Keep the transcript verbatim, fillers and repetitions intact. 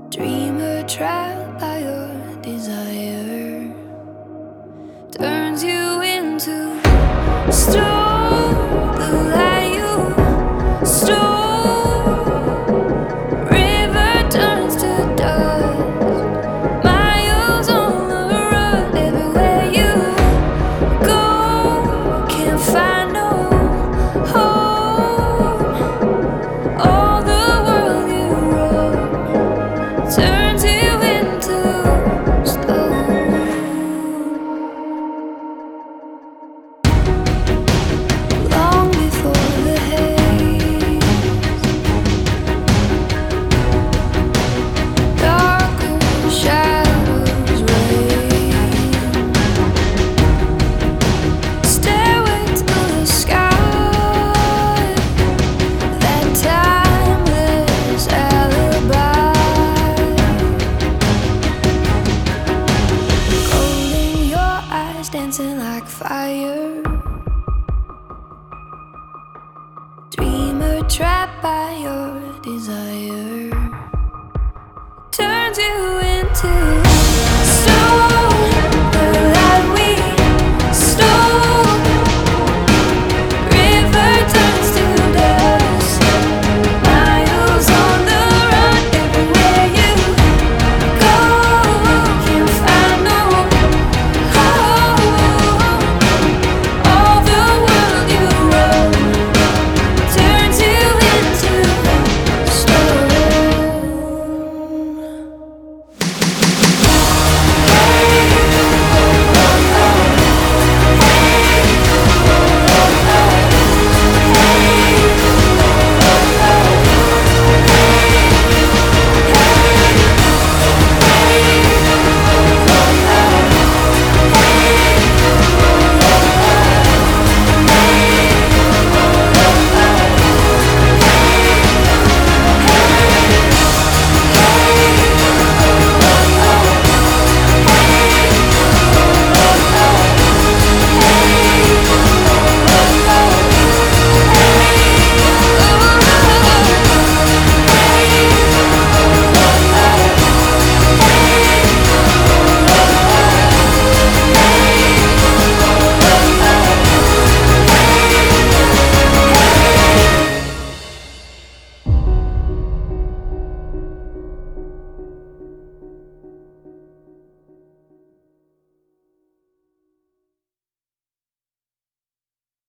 Dreamer trapped by your desire turns you into stone. The light you stole, river turns to dust. Miles on the road, everywhere you go, can't find no home. All the world you wrote turns you into stone. Long before the haze, darker shadows reign. Stairway to the sky, that timeless alibi. Gold in your eyes, dancing like fire. Dreamer trapped by your desire turns you into